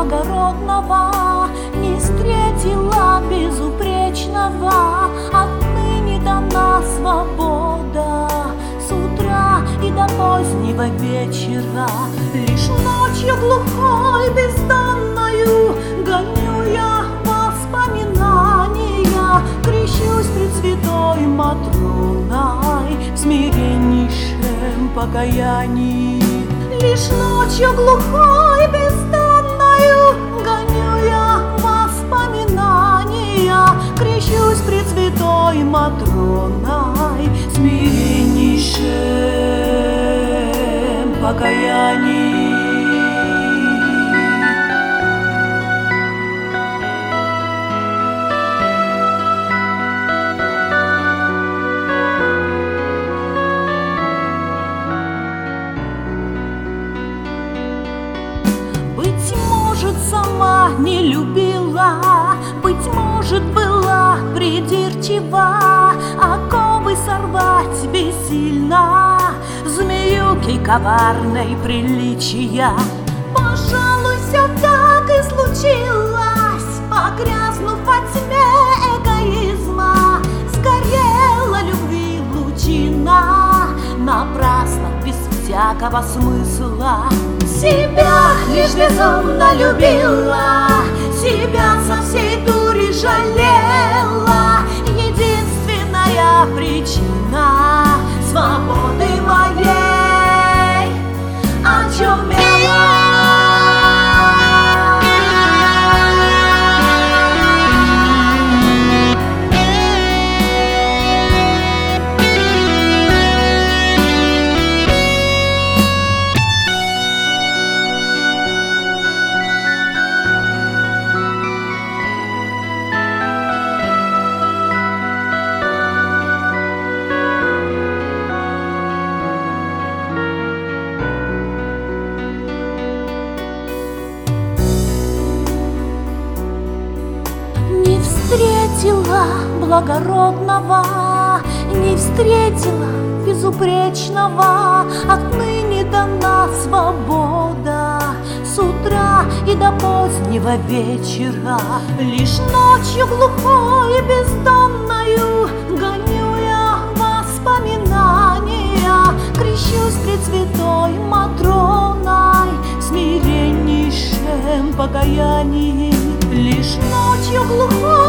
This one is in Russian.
благородного не встретила безупречного. Отныне дана свобода с утра и до позднего вечера. Лишь ночью глухой бездонною гоню я воспоминания, крещусь пред святой Матроной в смиреннейшем покаянии. Лишь ночью глухой бездонною гоню я воспоминания, крещусь пред святой Матроной в смиреннейшем покаянии. Сама не любила, быть может, была придирчива, оковы сорвать бессильно, змеюки коварной приличия. Пожалуй, все так и случилось, погрязнув во тьме эгоизма, сгорела любви лучина, напрасно, без всякого смысла. Себя лишь безумно любила, себя со всей дури жалела. Единственная причина свободы моей очумела. Не встретила благородного, не встретила безупречного. Отныне дана свобода с утра и до позднего вечера. Лишь ночью глухой и бездонною гоню я воспоминания, крещусь пред святой Матроной в смиреннейшем покаянии. Лишь ночью глухой